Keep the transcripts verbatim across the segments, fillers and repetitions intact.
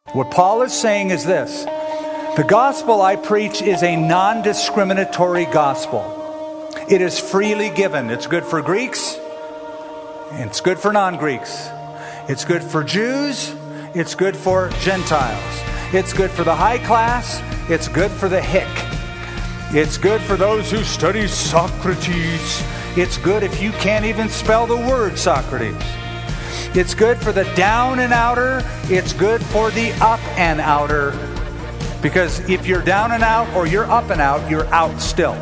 What Paul is saying is this: the gospel I preach is a non-discriminatory gospel. It is freely given. It's good for Greeks. It's good for non-Greeks. It's good for Jews. It's good for Gentiles. It's good for the high class. It's good for the hick. It's good for those who study Socrates. It's good if you can't even spell the word Socrates. It's good for the down and outer. It's good for the up and outer. Because if you're down and out or you're up and out, you're out still.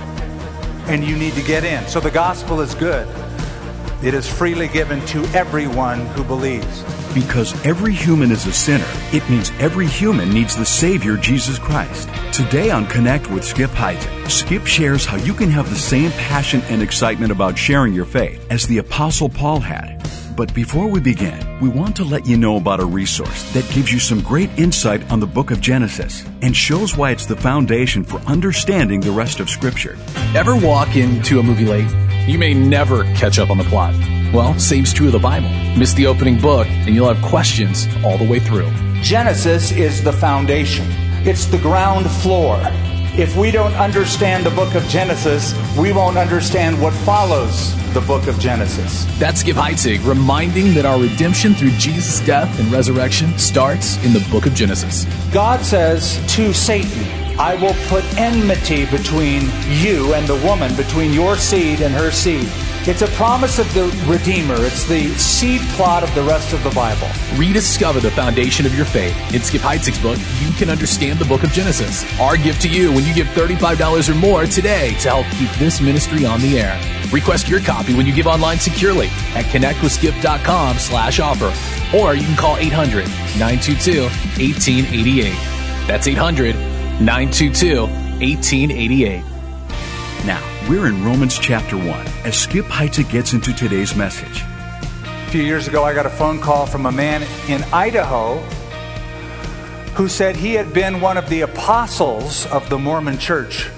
And you need to get in. So the gospel is good. It is freely given to everyone who believes. Because every human is a sinner, it means every human needs the Savior, Jesus Christ. Today on Connect with Skip Heitzig, Skip shares how you can have the same passion and excitement about sharing your faith as the Apostle Paul had. But before we begin, we want to let you know about a resource that gives you some great insight on the book of Genesis and shows why it's the foundation for understanding the rest of Scripture. Ever walk into a movie late? You may never catch up on the plot. Well, same's true of the Bible. Miss the opening book, and you'll have questions all the way through. Genesis is the foundation. It's the ground floor. If we don't understand the book of Genesis, we won't understand what follows the book of Genesis. That's Skip Heitzig reminding that our redemption through Jesus' death and resurrection starts in the book of Genesis. God says to Satan, I will put enmity between you and the woman, between your seed and her seed. It's a promise of the Redeemer. It's the seed plot of the rest of the Bible. Rediscover the foundation of your faith. In Skip Heitzig's book, You Can Understand the Book of Genesis. Our gift to you when you give thirty-five dollars or more today to help keep this ministry on the air. Request your copy when you give online securely at connectwithskip.com slash offer. Or you can call eight hundred, nine two two, one eight eight eight. That's eight hundred, nine two two, one eight eight eight. Now, we're in Romans chapter one as Skip Heitzig gets into today's message. A few years ago, I got a phone call from a man in Idaho who said he had been one of the apostles of the Mormon Church,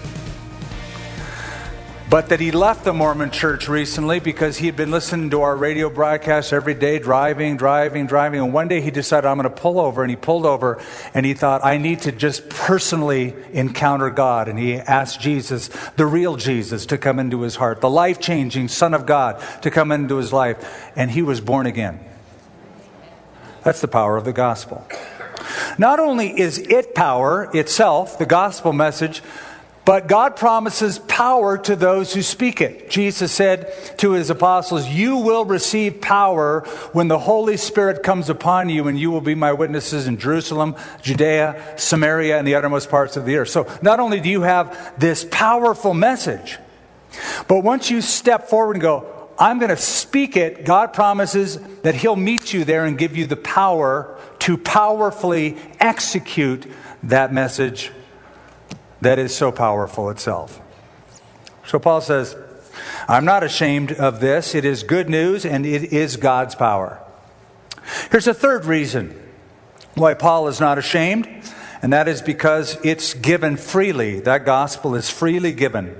but that he left the Mormon Church recently because he had been listening to our radio broadcasts every day, driving, driving, driving. And one day he decided, I'm going to pull over. And he pulled over and he thought, I need to just personally encounter God. And he asked Jesus, the real Jesus, to come into his heart, the life-changing Son of God to come into his life. And he was born again. That's the power of the gospel. Not only is it power itself, the gospel message, but God promises power to those who speak it. Jesus said to his apostles, you will receive power when the Holy Spirit comes upon you, and you will be my witnesses in Jerusalem, Judea, Samaria, and the uttermost parts of the earth. So not only do you have this powerful message, but once you step forward and go, I'm going to speak it, God promises that he'll meet you there and give you the power to powerfully execute that message that is so powerful itself. So Paul says, I'm not ashamed of this. It is good news and it is God's power. Here's a third reason why Paul is not ashamed, and that is because it's given freely. That gospel is freely given.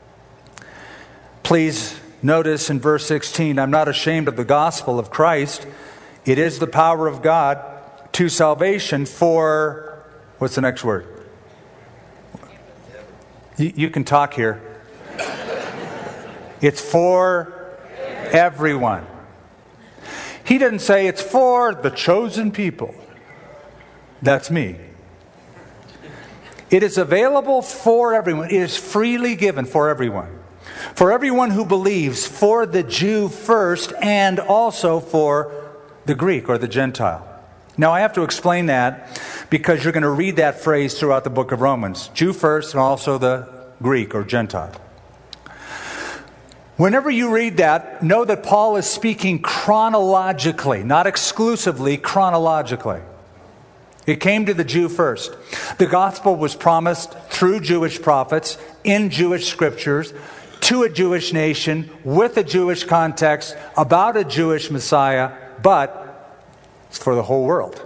Please notice in verse sixteen, I'm not ashamed of the gospel of Christ. It is the power of God to salvation for, what's the next word? You can talk here. It's for everyone. He didn't say it's for the chosen people. That's me. It is available for everyone. It is freely given for everyone. For everyone who believes, for the Jew first, and also for the Greek or the Gentile. Now, I have to explain that because you're going to read that phrase throughout the book of Romans. Jew first and also the Greek or Gentile. Whenever you read that, know that Paul is speaking chronologically, not exclusively, chronologically. It came to the Jew first. The gospel was promised through Jewish prophets, in Jewish scriptures, to a Jewish nation, with a Jewish context, about a Jewish Messiah, but it's for the whole world.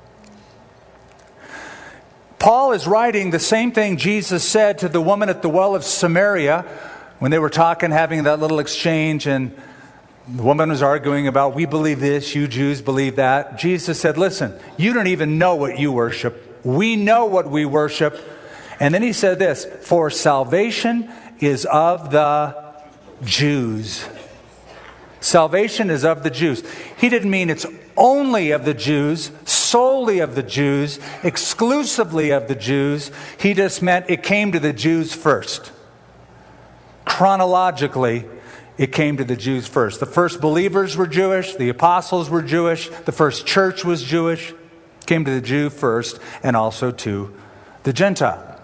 Paul is writing the same thing Jesus said to the woman at the well of Samaria when they were talking, having that little exchange, and The woman was arguing about, we believe this, you Jews believe that. Jesus said, listen, you don't even know what you worship. We know what we worship. And then he said this, for salvation is of the Jews. Salvation is of the Jews. He didn't mean it's only of the Jews, solely of the Jews, exclusively of the Jews. He just meant it came to the Jews first. Chronologically, it came to the Jews first. The first believers were Jewish. The apostles were Jewish. The first church was Jewish. It came to the Jew first and also to the Gentile.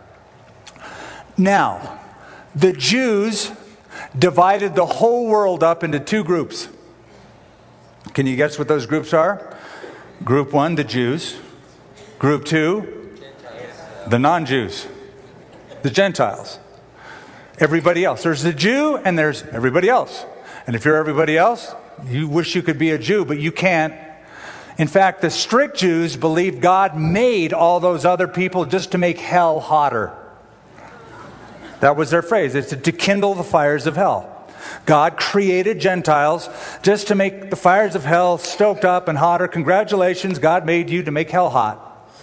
Now, the Jews divided the whole world up into two groups. Can you guess what those groups are? Group one, the Jews. Group two, the non-Jews. The Gentiles. Everybody else. There's the Jew and there's everybody else. And if you're everybody else, you wish you could be a Jew, but you can't. In fact, the strict Jews believed God made all those other people just to make hell hotter. That was their phrase. It's to kindle the fires of hell. God created Gentiles just to make the fires of hell stoked up and hotter. Congratulations, God made you to make hell hot.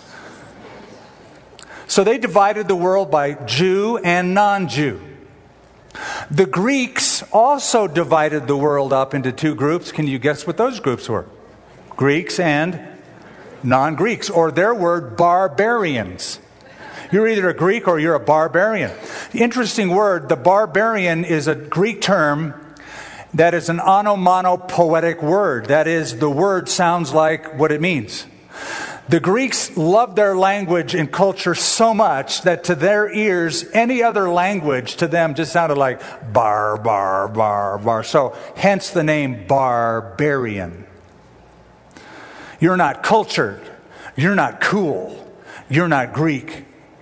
So they divided the world by Jew and non-Jew. The Greeks also divided the world up into two groups. Can you guess what those groups were? Greeks and non-Greeks, or their word, barbarians. You're either a Greek or you're a barbarian. Interesting word, the barbarian is a Greek term that is an onomatopoetic word. That is, the word sounds like what it means. The Greeks loved their language and culture so much that to their ears, any other language to them just sounded like bar, bar, bar, bar. So hence the name barbarian. You're not cultured. You're not cool. You're not Greek.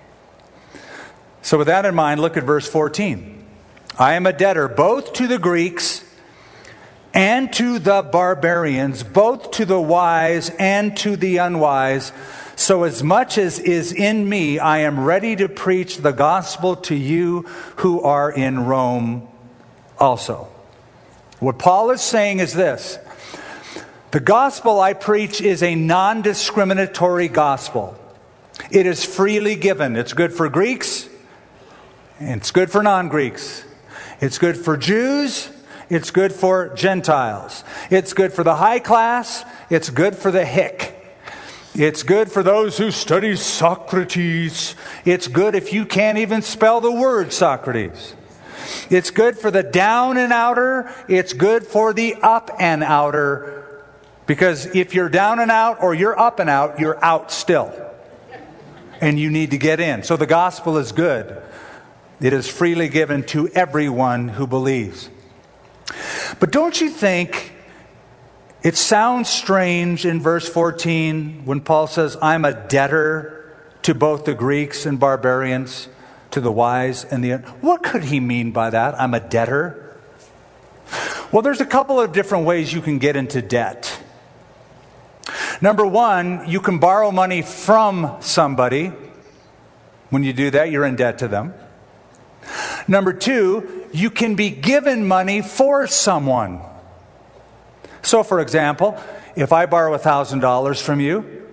So with that in mind, look at verse fourteen. I am a debtor both to the Greeks and to the barbarians, both to the wise and to the unwise. So as much as is in me, I am ready to preach the gospel to you who are in Rome also. What Paul is saying is this. The gospel I preach is a non-discriminatory gospel. It is freely given. It's good for Greeks, and it's good for non-Greeks. It's good for Jews. It's good for Gentiles. It's good for the high class. It's good for the hick. It's good for those who study Socrates. It's good if you can't even spell the word Socrates. It's good for the down and outer. It's good for the up and outer. Because if you're down and out or you're up and out, you're out still. And you need to get in. So the gospel is good. It is freely given to everyone who believes. But don't you think it sounds strange in verse fourteen when Paul says, I'm a debtor to both the Greeks and barbarians, to the wise and the... What could he mean by that? I'm a debtor? Well, there's a couple of different ways you can get into debt. Number one, you can borrow money from somebody. When you do that, you're in debt to them. Number two, you can be given money for someone. So, for example, if I borrow one thousand dollars from you,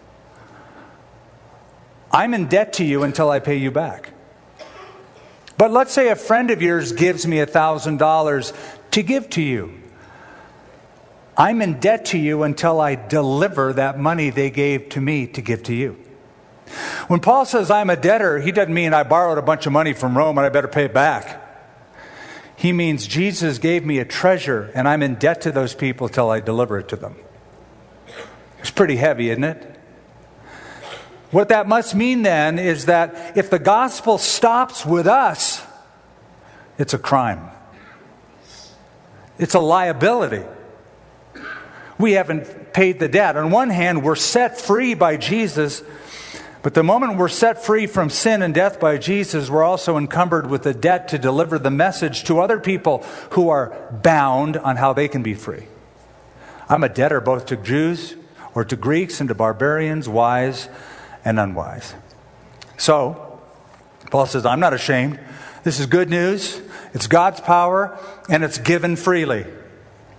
I'm in debt to you until I pay you back. But let's say a friend of yours gives me one thousand dollars to give to you. I'm in debt to you until I deliver that money they gave to me to give to you. When Paul says I'm a debtor, he doesn't mean I borrowed a bunch of money from Rome and I better pay it back. He means Jesus gave me a treasure and I'm in debt to those people till I deliver it to them. It's pretty heavy, isn't it? What that must mean then is that if the gospel stops with us, it's a crime. It's a liability. We haven't paid the debt. On one hand, we're set free by Jesus. But the moment we're set free from sin and death by Jesus, we're also encumbered with a debt to deliver the message to other people who are bound on how they can be free. I'm a debtor both to Jews or to Greeks and to barbarians, wise and unwise. So, Paul says, I'm not ashamed. This is good news. It's God's power and it's given freely.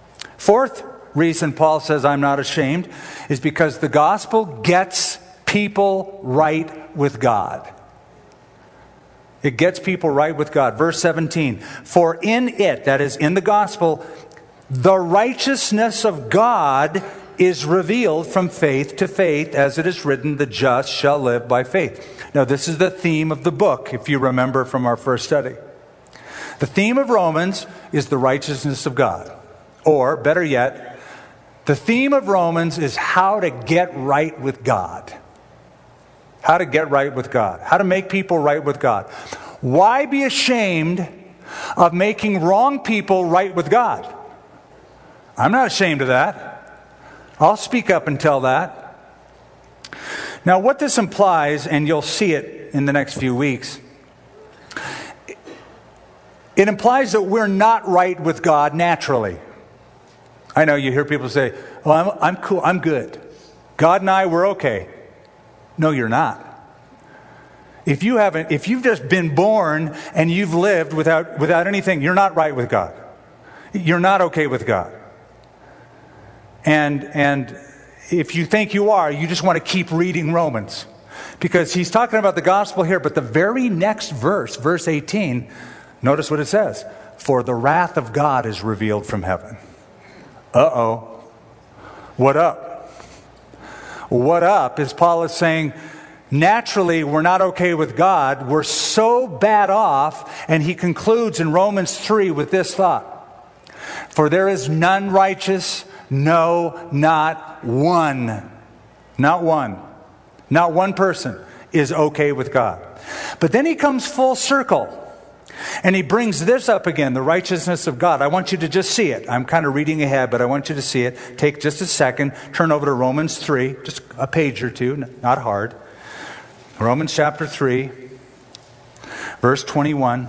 Fourth reason Paul says I'm not ashamed is because the gospel gets people right with God. It gets people right with God. Verse seventeen, for in it, that is in the gospel, the righteousness of God is revealed from faith to faith, as it is written, the just shall live by faith. Now, this is the theme of the book, if you remember from our first study. The theme of Romans is the righteousness of God. Or, better yet, the theme of Romans is how to get right with God. How to get right with God. How to make people right with God. Why be ashamed of making wrong people right with God? I'm not ashamed of that. I'll speak up and tell that. Now, what this implies, and you'll see it in the next few weeks, it implies that we're not right with God naturally. I know you hear people say, oh, I'm, I'm cool, I'm good. God and I, we're okay. No, you're not. If you haven't, if you've just been born and you've lived without, without anything, you're not right with God. You're not okay with God. And, and if you think you are, you just want to keep reading Romans. Because he's talking about the gospel here, but the very next verse, verse eighteen, notice what it says. For the wrath of God is revealed from heaven. Uh-oh. What up? What up is Paul is saying, naturally we're not okay with God. We're so bad off. And he concludes in Romans three with this thought. For there is none righteous, no, not one. Not one. Not one person is okay with God. But then he comes full circle. And he brings this up again, the righteousness of God. I want you to just see it. I'm kind of reading ahead, but I want you to see it. Take just a second. Turn over to Romans three, just a page or two, not hard. Romans chapter three, verse twenty-one.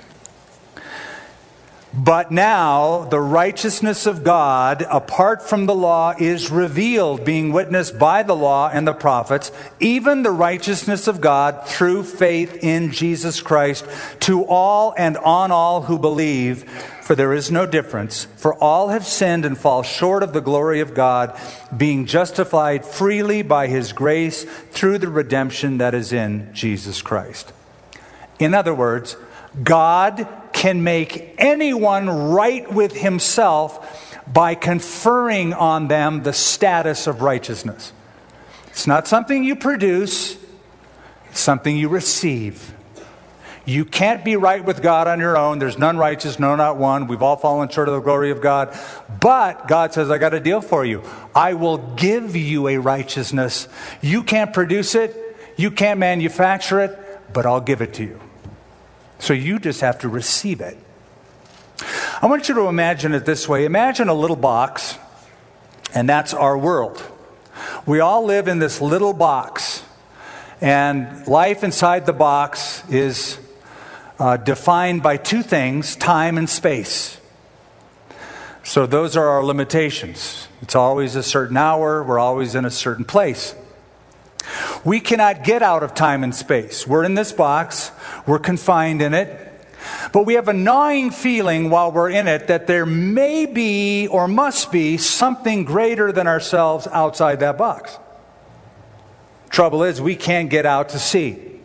But now the righteousness of God, apart from the law, is revealed, being witnessed by the law and the prophets, even the righteousness of God through faith in Jesus Christ, to all and on all who believe, for there is no difference. For all have sinned and fall short of the glory of God, being justified freely by His grace through the redemption that is in Jesus Christ. In other words, God can make anyone right with Himself by conferring on them the status of righteousness. It's not something you produce, it's something you receive. You can't be right with God on your own. There's none righteous, no, not one. We've all fallen short of the glory of God. But God says, I got a deal for you. I will give you a righteousness. You can't produce it, you can't manufacture it, but I'll give it to you. So you just have to receive it. I want you to imagine it this way. Imagine a little box, and that's our world. We all live in this little box, and life inside the box is uh, defined by two things, time and space. So those are our limitations. It's always a certain hour. We're always in a certain place. We cannot get out of time and space. We're in this box. We're confined in it. But we have a gnawing feeling while we're in it that there may be or must be something greater than ourselves outside that box. Trouble is, we can't get out to see.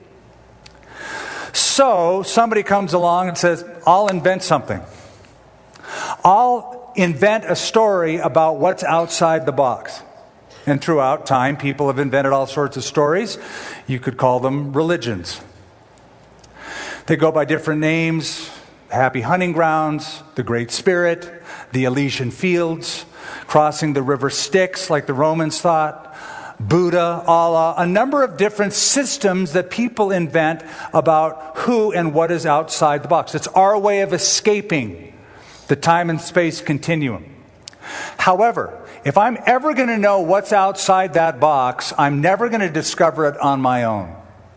So somebody comes along and says, I'll invent something. I'll invent a story about what's outside the box. And throughout time, people have invented all sorts of stories. You could call them religions. They go by different names: Happy Hunting Grounds, the Great Spirit, the Elysian Fields, crossing the river Styx, like the Romans thought, Buddha, Allah, a number of different systems that people invent about who and what is outside the box. It's our way of escaping the time and space continuum. However, if I'm ever going to know what's outside that box, I'm never going to discover it on my own.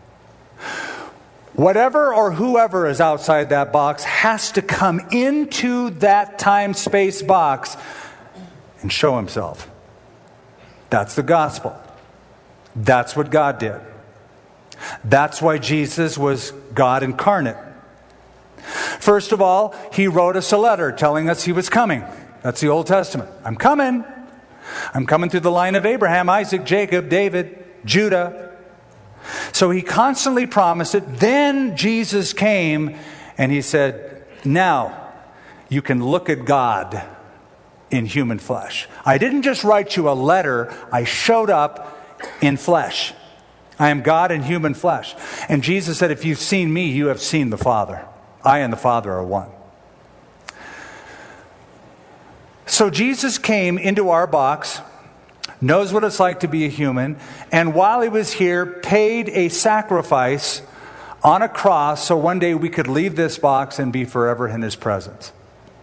Whatever or whoever is outside that box has to come into that time-space box and show Himself. That's the gospel. That's what God did. That's why Jesus was God incarnate. First of all, He wrote us a letter telling us He was coming. That's the Old Testament. I'm coming. I'm coming through the line of Abraham, Isaac, Jacob, David, Judah. So he constantly promised it. Then Jesus came and he said, now you can look at God in human flesh. I didn't just write you a letter. I showed up in flesh. I am God in human flesh. And Jesus said, if you've seen me, you have seen the Father. I and the Father are one. So Jesus came into our box, knows what it's like to be a human, and while he was here, paid a sacrifice on a cross so one day we could leave this box and be forever in his presence.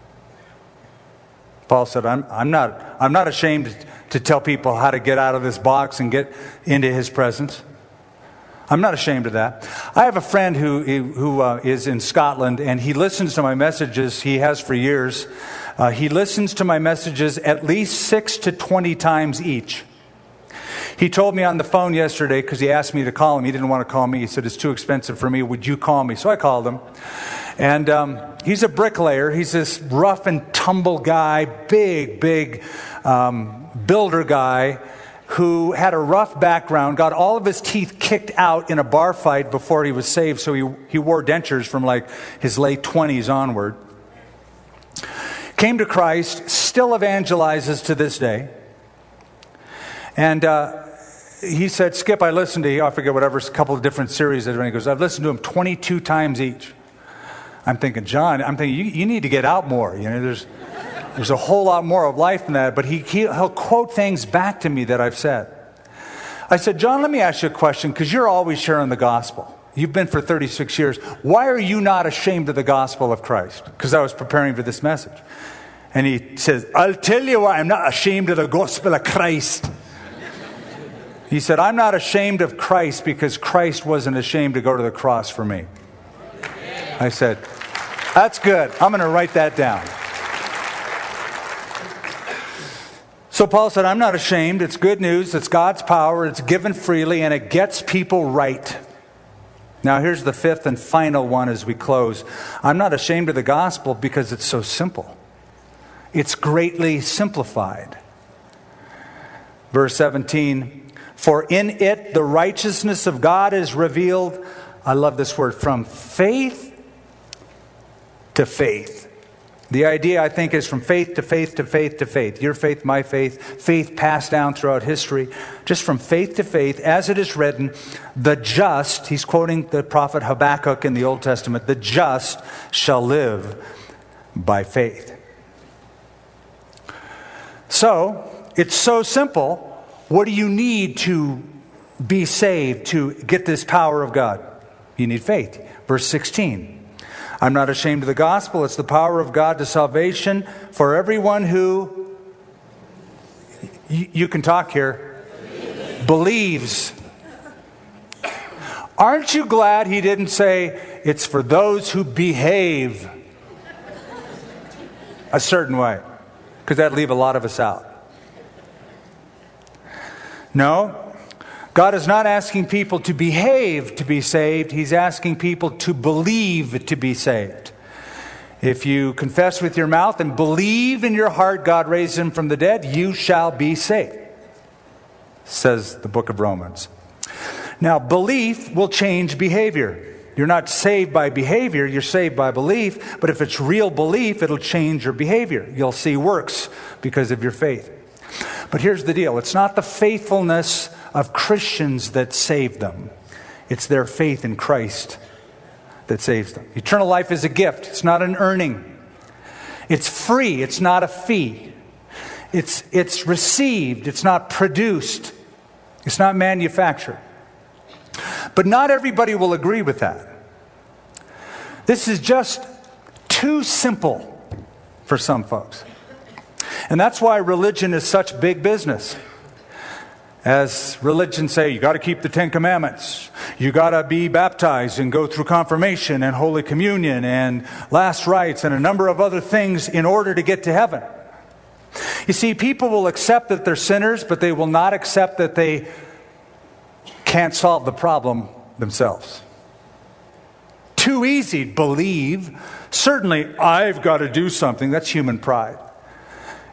Paul said, I'm, I'm not, I'm not ashamed to tell people how to get out of this box and get into his presence. I'm not ashamed of that. I have a friend who, who uh, is in Scotland, and he listens to my messages. He has for years. Uh, he listens to my messages at least six to twenty times each. He told me on the phone yesterday, because he asked me to call him. He didn't want to call me. He said, it's too expensive for me. Would you call me? So I called him. And um, he's a bricklayer. He's this rough and tumble guy, big, big um, builder guy, who had a rough background, got all of his teeth kicked out in a bar fight before he was saved, so he, he wore dentures from like his late twenties onward. Came to Christ, still evangelizes to this day. And uh, he said, Skip, I listened to, I forget whatever, a couple of different series. And he goes, I've listened to him twenty-two times each. I'm thinking, John, I'm thinking, you, you need to get out more. You know, there's... There's a whole lot more of life than that, but he, he'll quote things back to me that I've said. I said, John, let me ask you a question, because you're always sharing the gospel. You've been for thirty-six years. Why are you not ashamed of the gospel of Christ? Because I was preparing for this message. And he says, I'll tell you why I'm not ashamed of the gospel of Christ. He said, I'm not ashamed of Christ because Christ wasn't ashamed to go to the cross for me. I said, that's good. I'm going to write that down. So Paul said, I'm not ashamed. It's good news. It's God's power. It's given freely, and it gets people right. Now here's the fifth and final one as we close. I'm not ashamed of the gospel because it's so simple. It's greatly simplified. Verse seventeen, for in it the righteousness of God is revealed. I love this word, from faith to faith. The idea, I think, is from faith to faith to faith to faith. Your faith, my faith, faith passed down throughout history. Just from faith to faith, as it is written, the just, he's quoting the prophet Habakkuk in the Old Testament, the just shall live by faith. So, it's so simple. What do you need to be saved, to get this power of God? You need faith. Verse sixteen. I'm not ashamed of the gospel. It's the power of God to salvation for everyone who, you, you can talk here, believes. Aren't you glad he didn't say it's for those who behave a certain way? Because that'd leave a lot of us out. No. God is not asking people to behave to be saved. He's asking people to believe to be saved. If you confess with your mouth and believe in your heart God raised him from the dead, you shall be saved, says the book of Romans. Now, belief will change behavior. You're not saved by behavior, you're saved by belief. But if it's real belief, it'll change your behavior. You'll see works because of your faith. But here's the deal. It's not the faithfulness of Christians that save them. It's their faith in Christ that saves them. Eternal life is a gift. It's not an earning. It's free. It's not a fee. It's, it's received. It's not produced. It's not manufactured. But not everybody will agree with that. This is just too simple for some folks. And that's why religion is such big business. As religions say, you got to keep the Ten Commandments. You got to be baptized and go through confirmation and Holy Communion and last rites and a number of other things in order to get to heaven. You see, people will accept that they're sinners, but they will not accept that they can't solve the problem themselves. Too easy, believe. Certainly, I've got to do something. That's human pride.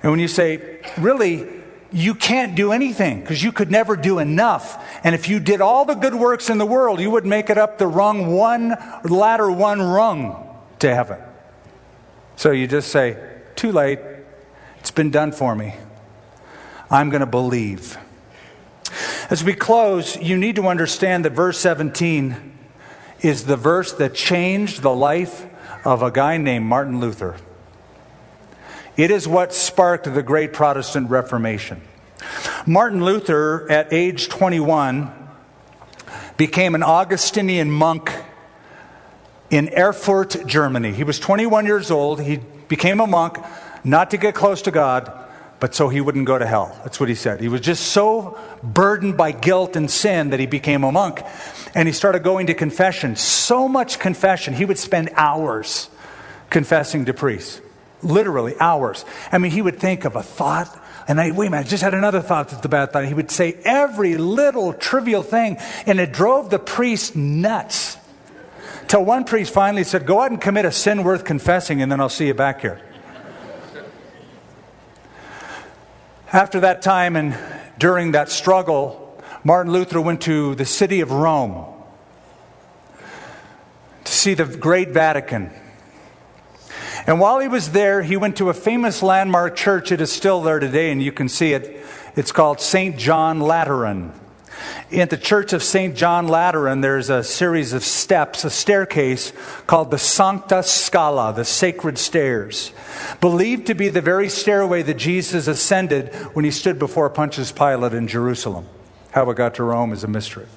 And when you say, really, you can't do anything because you could never do enough. And if you did all the good works in the world, you would make it up the rung one ladder, one rung to heaven. So you just say, too late. It's been done for me. I'm going to believe. As we close, you need to understand that verse seventeen is the verse that changed the life of a guy named Martin Luther. It is what sparked the great Protestant Reformation. Martin Luther, at age twenty-one, became an Augustinian monk in Erfurt, Germany. He was twenty-one years old. He became a monk, not to get close to God, but so he wouldn't go to hell. That's what he said. He was just so burdened by guilt and sin that he became a monk. And he started going to confession. So much confession, he would spend hours confessing to priests. Literally hours. I mean, he would think of a thought, and I, wait a minute, I just had another thought that's a bad thought. He would say every little trivial thing, and it drove the priest nuts. Till one priest finally said, go out and commit a sin worth confessing, and then I'll see you back here. After that time and during that struggle, Martin Luther went to the city of Rome to see the great Vatican. And while he was there, he went to a famous landmark church. It is still there today, and you can see it. It's called Saint John Lateran. In the Church of Saint John Lateran, there's a series of steps, a staircase called the Sancta Scala, the Sacred Stairs, believed to be the very stairway that Jesus ascended when he stood before Pontius Pilate in Jerusalem. How it got to Rome is a mystery.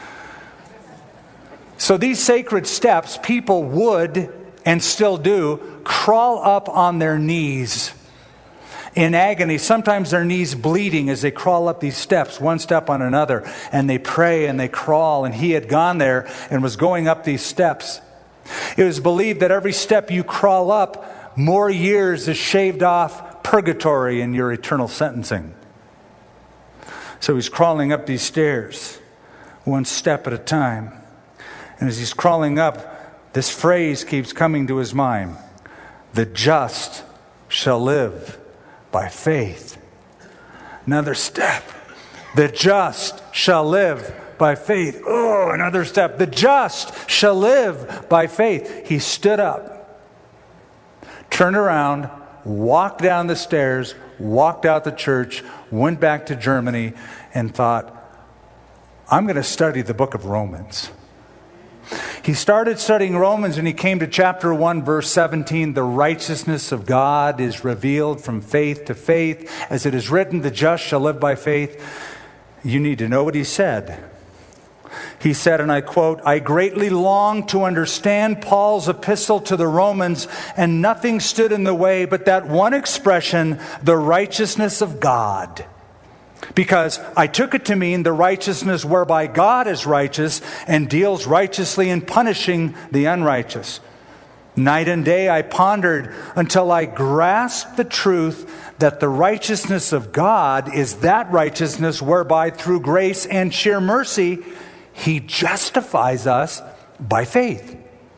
So these sacred steps, people would, and still do, crawl up on their knees in agony, sometimes their knees bleeding as they crawl up these steps, one step on another, and they pray and they crawl. And he had gone there and was going up these steps. It was believed that every step you crawl up, more years is shaved off purgatory in your eternal sentencing. So he's crawling up these stairs, one step at a time. And as he's crawling up, this phrase keeps coming to his mind: the just shall live by faith. Another step. The just shall live by faith. Oh, another step. The just shall live by faith. He stood up, turned around, walked down the stairs, walked out the church, went back to Germany, and thought, I'm going to study the book of Romans. He started studying Romans and he came to chapter one, verse seventeen. The righteousness of God is revealed from faith to faith. As it is written, the just shall live by faith. You need to know what he said. He said, and I quote, I greatly long to understand Paul's epistle to the Romans, and nothing stood in the way but that one expression, the righteousness of God. Because I took it to mean the righteousness whereby God is righteous and deals righteously in punishing the unrighteous. Night and day I pondered until I grasped the truth that the righteousness of God is that righteousness whereby through grace and sheer mercy He justifies us by faith.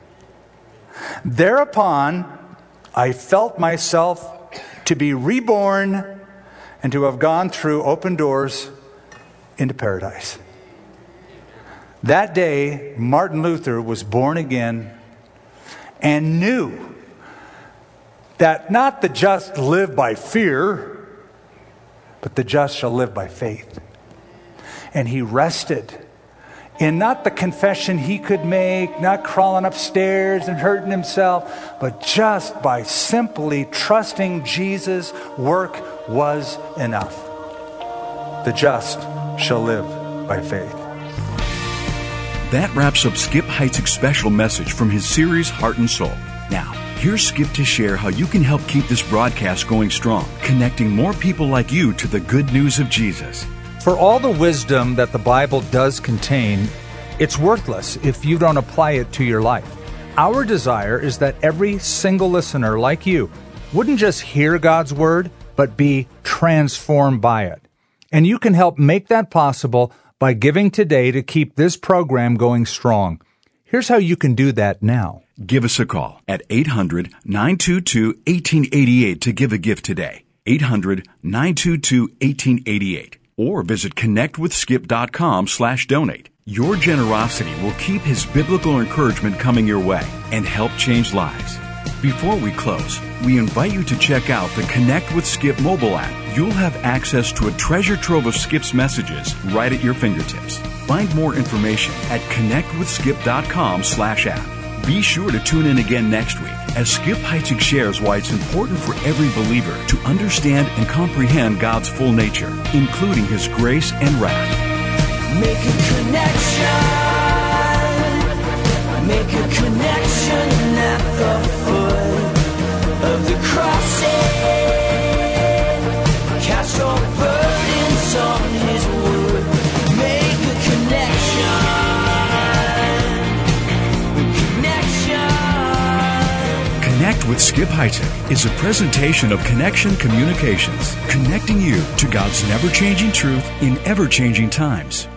Thereupon I felt myself to be reborn and to have gone through open doors into paradise. That day, Martin Luther was born again and knew that not the just live by fear, but the just shall live by faith. And he rested in not the confession he could make, not crawling upstairs and hurting himself, but just by simply trusting Jesus' work was enough. The just shall live by faith. That wraps up Skip Heitzig's special message from his series, Heart and Soul. Now, here's Skip to share how you can help keep this broadcast going strong, connecting more people like you to the good news of Jesus. For all the wisdom that the Bible does contain, it's worthless if you don't apply it to your life. Our desire is that every single listener like you wouldn't just hear God's Word, but be transformed by it. And you can help make that possible by giving today to keep this program going strong. Here's how you can do that now. Give us a call at eight hundred, nine two two, one eight eight eight to give a gift today. eight hundred, nine two two, one eight eight eight. Or visit connectwithskip.com slash donate. Your generosity will keep his biblical encouragement coming your way and help change lives. Before we close, we invite you to check out the Connect with Skip mobile app. You'll have access to a treasure trove of Skip's messages right at your fingertips. Find more information at connectwithskip.com slash app. Be sure to tune in again next week as Skip Heitzig shares why it's important for every believer to understand and comprehend God's full nature, including His grace and wrath. Make a connection. Make a connection at the foot of the cross. Cast your burdens on His wood. Make a connection. Connection. Connect with Skip Heitzig is a presentation of Connection Communications, connecting you to God's never-changing truth in ever-changing times.